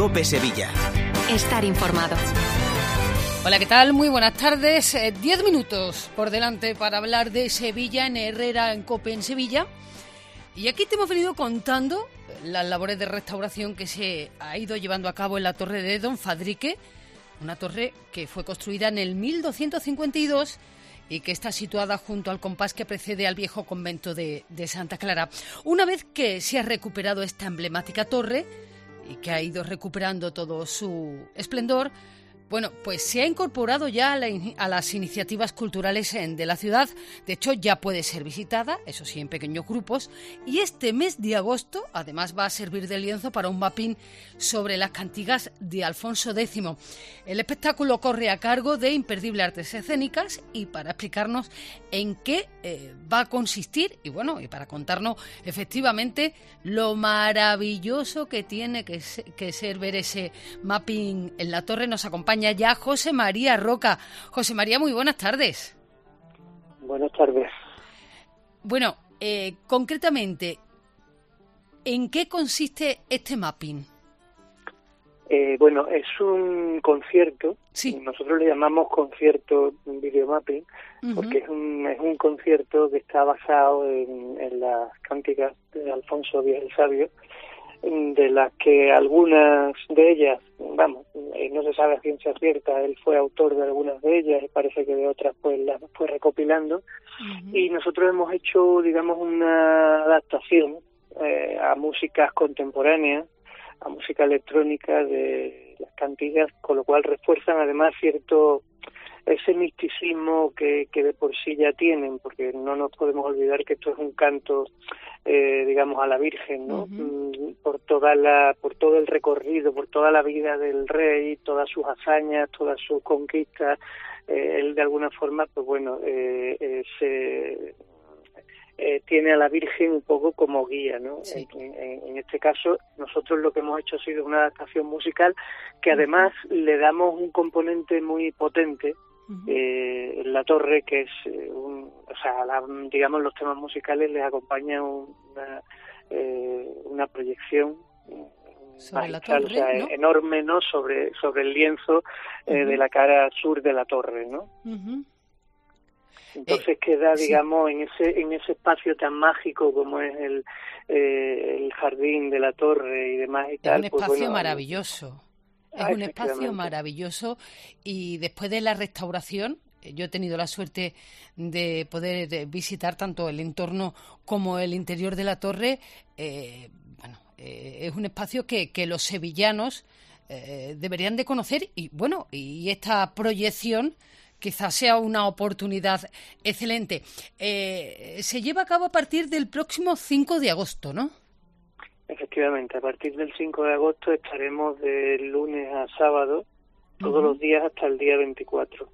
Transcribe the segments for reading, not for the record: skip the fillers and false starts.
COPE Sevilla. Estar informado. Hola, ¿qué tal? Muy buenas tardes. 10 minutos por delante para hablar de Sevilla en Herrera en COPE en Sevilla. Y aquí te hemos venido contando las labores de restauración que se ha ido llevando a cabo en la torre de Don Fadrique, una torre que fue construida en el 1252 y que está situada junto al compás que precede al viejo convento de Santa Clara. Una vez que se ha recuperado esta emblemática torre y que ha ido recuperando todo su esplendor, bueno, pues se ha incorporado ya a las iniciativas culturales de la ciudad. De hecho, ya puede ser visitada, eso sí, en pequeños grupos. Y este mes de agosto, además, va a servir de lienzo para un mapping sobre las cantigas de Alfonso X. El espectáculo corre a cargo de Imperdible Artes Escénicas y para explicarnos en qué va a consistir y bueno, y para contarnos efectivamente lo maravilloso que tiene que ser ver ese mapping en la torre, nos acompaña ya José María Roca. José María, muy buenas tardes. Buenas tardes. Bueno, concretamente, ¿en qué consiste este mapping? Bueno, es un concierto. Sí. Nosotros le llamamos concierto videomapping, porque es un concierto que está basado en las cánticas de Alfonso X el Sabio, de las que algunas de ellas, no se sabe a ciencia cierta, él fue autor de algunas de ellas y parece que de otras pues las fue recopilando, y nosotros hemos hecho, digamos, una adaptación a músicas contemporáneas, a música electrónica de las cantigas, con lo cual refuerzan además cierto ese misticismo que de por sí ya tienen, porque no nos podemos olvidar que esto es un canto, digamos, a la Virgen, ¿no? Por todo el recorrido, por toda la vida del rey, todas sus hazañas, todas sus conquistas, él de alguna forma, pues bueno, tiene a la Virgen un poco como guía, ¿no? Sí. En este caso, nosotros lo que hemos hecho ha sido una adaptación musical que además le damos un componente muy potente en la torre, que es digamos, los temas musicales les acompaña una proyección sobre la torre, o sea, ¿no? Enorme, ¿no? Sobre el lienzo de la cara sur de la torre, ¿no? Entonces queda, digamos, sí, en ese espacio tan mágico como es el jardín de la torre y demás y tal. Es un espacio maravilloso. Es un espacio maravilloso, y después de la restauración, yo he tenido la suerte de poder visitar tanto el entorno como el interior de la torre. Es un espacio que los sevillanos deberían de conocer, y bueno, y esta proyección quizás sea una oportunidad excelente. Se lleva a cabo a partir del próximo 5 de agosto, ¿no? Efectivamente, a partir del 5 de agosto estaremos de lunes a sábado, todos los días hasta el día 24.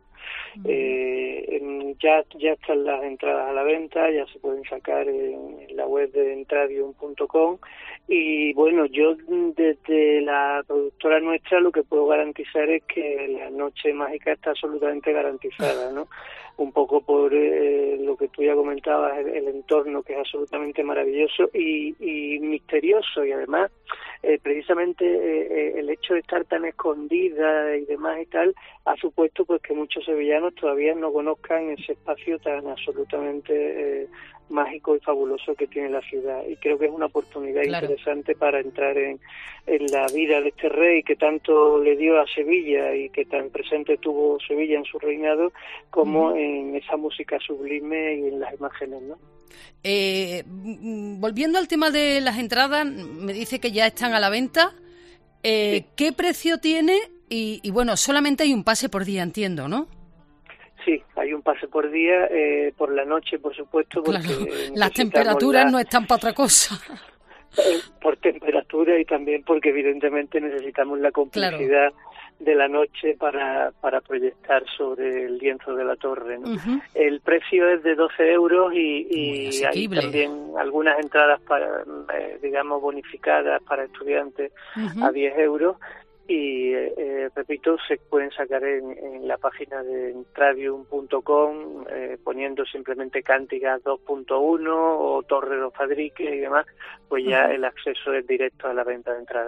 Ya están las entradas a la venta, ya se pueden sacar en la web de entradium.com, y bueno, yo desde la productora nuestra lo que puedo garantizar es que la noche mágica está absolutamente garantizada, ¿no? Un poco por lo que tú ya comentabas, el entorno, que es absolutamente maravilloso y misterioso, y además precisamente el hecho de estar tan escondida y demás y tal ha supuesto pues que muchos sevillanos todavía no conozcan ese espacio tan absolutamente mágico y fabuloso que tiene la ciudad, y creo que es una oportunidad interesante para entrar en la vida de este rey que tanto le dio a Sevilla y que tan presente tuvo Sevilla en su reinado, como en esa música sublime y en las imágenes, ¿no? Volviendo al tema de las entradas, me dice que ya están a la venta. Sí. ¿Qué precio tiene? Y bueno, solamente hay un pase por día, entiendo, ¿no? Sí, hay un pase por día, por la noche, por supuesto. Porque claro, las temperaturas no están para otra cosa. Por temperatura, y también porque evidentemente necesitamos la complicidad de la noche para proyectar sobre el lienzo de la torre, ¿no? El precio es de 12 euros y hay también algunas entradas para, digamos, bonificadas para estudiantes a 10 euros. Y repito, se pueden sacar en la página de entradium.com poniendo simplemente Cántigas 2.1 o Torre Don Fadrique y demás, pues ya el acceso es directo a la venta de entradas.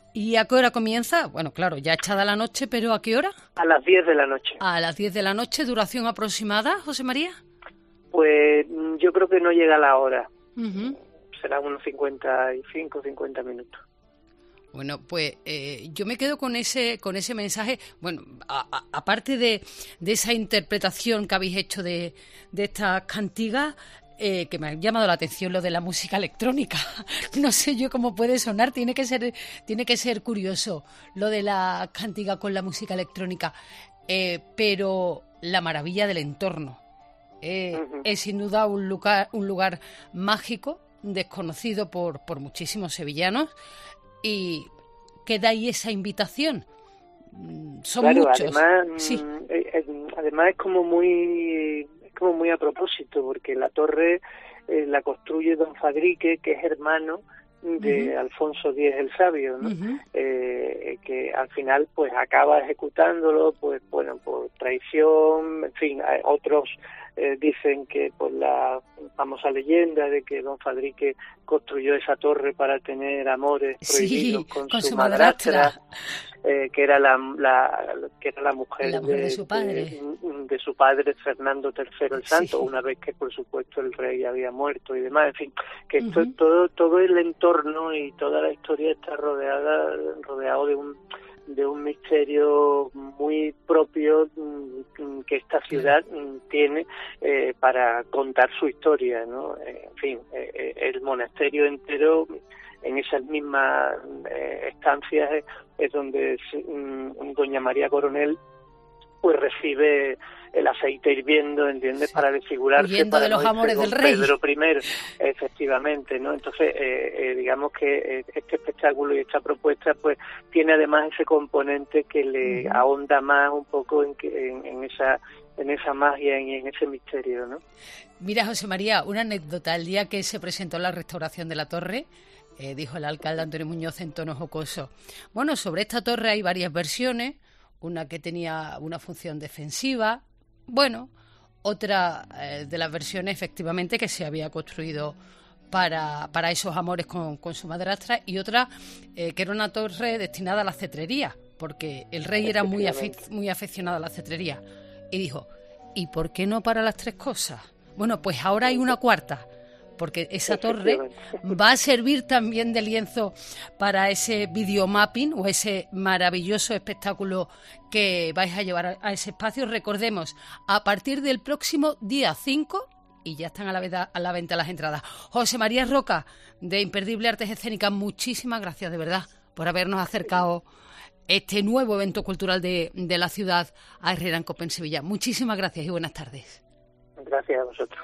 ¿Y a qué hora comienza? Bueno, claro, ya echada la noche, pero ¿a qué hora? A las 10 de la noche. A las 10 de la noche, ¿duración aproximada, José María? Pues yo creo que no llega a la hora. Será unos 55, 50 minutos. Bueno, pues yo me quedo con ese mensaje. Bueno, aparte de esa interpretación que habéis hecho de estas cantigas, que me ha llamado la atención lo de la música electrónica. No sé yo cómo puede sonar, tiene que ser curioso lo de la cantiga con la música electrónica, pero la maravilla del entorno. Es sin duda un lugar mágico, desconocido por muchísimos sevillanos, y queda ahí esa invitación. Son claro, muchos. Además es como muy a propósito, porque la torre la construye don Fadrique, que es hermano de Alfonso X el Sabio, ¿no? Que al final pues acaba ejecutándolo, pues bueno, por traición, en fin, otros dicen que por la famosa leyenda de que don Fadrique construyó esa torre para tener amores prohibidos con su madrastra, que era la mujer de su padre. De su padre, Fernando III el Santo, una vez que por supuesto el rey había muerto y demás, en fin, que todo el entorno y toda la historia está rodeado de un misterio muy propio que esta ciudad tiene para contar su historia, ¿no? En fin, el monasterio entero, en esas mismas estancias, es donde doña María Coronel pues recibe el aceite hirviendo, ¿entiendes? Sí. Para desfigurarse. Huyendo de los amores del rey. Pedro I, efectivamente, ¿no? Entonces, digamos que este espectáculo y esta propuesta, pues, tiene además ese componente que le ahonda más un poco en esa magia y en ese misterio, ¿no? Mira, José María, una anécdota. El día que se presentó la restauración de la torre, dijo el alcalde Antonio Muñoz en tono jocoso: bueno, sobre esta torre hay varias versiones, una que tenía una función defensiva, bueno, otra de las versiones efectivamente que se había construido para esos amores con su madrastra, y otra que era una torre destinada a la cetrería, porque el rey era muy aficionado a la cetrería. Y dijo, ¿y por qué no para las tres cosas? Bueno, pues ahora hay una cuarta, porque esa torre va a servir también de lienzo para ese videomapping o ese maravilloso espectáculo que vais a llevar a ese espacio. Recordemos, a partir del próximo día 5, y ya están a la venta las entradas. José María Roca, de Imperdible Artes Escénicas, muchísimas gracias de verdad por habernos acercado este nuevo evento cultural de la ciudad a Herrera en Cope en Sevilla. Muchísimas gracias y buenas tardes. Gracias a vosotros.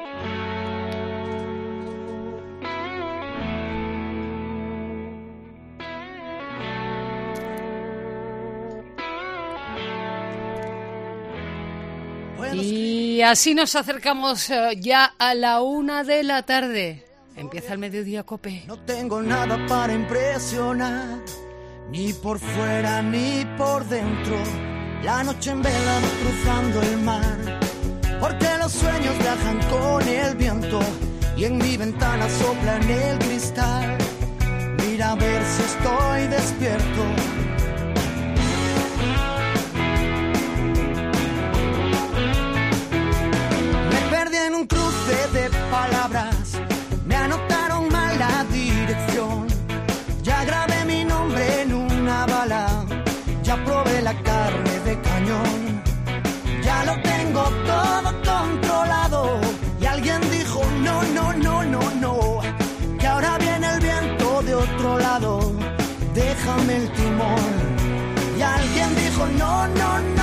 Y así nos acercamos ya a la 1 de la tarde. Empieza el mediodía, Cope. No tengo nada para impresionar, ni por fuera ni por dentro. La noche en vela cruzando el mar, porque los sueños viajan con el viento y en mi ventana soplan el cristal. Mira a ver si estoy despierto. En un cruce de palabras me anotaron mal la dirección. Ya grabé mi nombre en una bala, ya probé la carne de cañón. Ya lo tengo todo controlado y alguien dijo no, no, no, no, no, que ahora viene el viento de otro lado, déjame el timón. Y alguien dijo no, no, no.